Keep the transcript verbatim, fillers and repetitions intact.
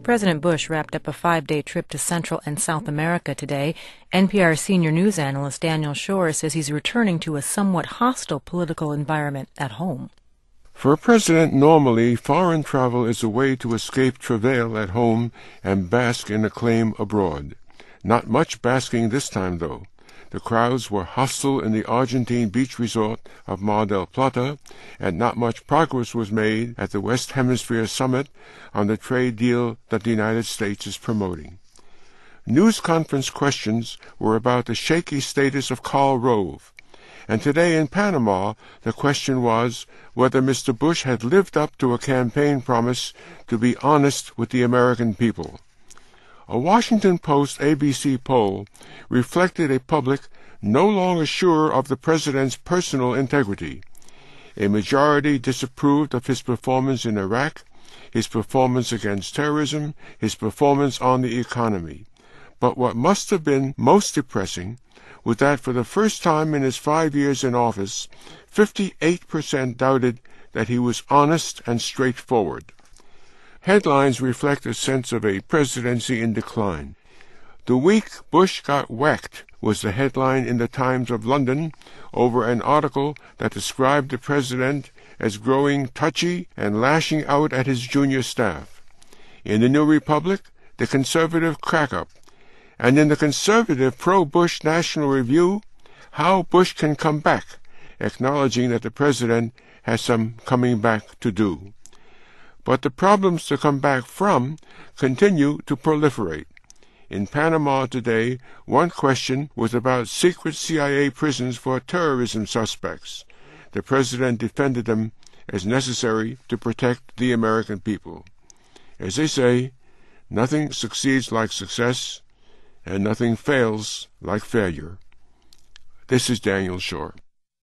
President Bush wrapped up a five-day trip to Central and South America today. N P R senior news analyst Daniel Schorr says he's returning to a somewhat hostile political environment at home. For a president, normally, foreign travel is a way to escape travail at home and bask in acclaim abroad. Not much basking this time, though. The crowds were hostile in the Argentine beach resort of Mar del Plata, and not much progress was made at the West Hemisphere Summit on the trade deal that the United States is promoting. News conference questions were about the shaky status of Karl Rove, and today in Panama the question was whether Mister Bush had lived up to a campaign promise to be honest with the American people. A Washington Post A B C poll reflected a public no longer sure of the president's personal integrity. A majority disapproved of his performance in Iraq, his performance against terrorism, his performance on the economy. But what must have been most depressing was that for the first time in his five years in office, fifty-eight percent doubted that he was honest and straightforward. Headlines reflect a sense of a presidency in decline. "The week Bush got whacked" was the headline in the Times of London over an article that described the president as growing touchy and lashing out at his junior staff. In the New Republic, the conservative crack-up. And in the conservative pro-Bush National Review, how Bush can come back, acknowledging that the president has some coming back to do. But the problems to come back from continue to proliferate. In Panama today, one question was about secret C I A prisons for terrorism suspects. The president defended them as necessary to protect the American people. As they say, nothing succeeds like success, and nothing fails like failure. This is Daniel Schorr.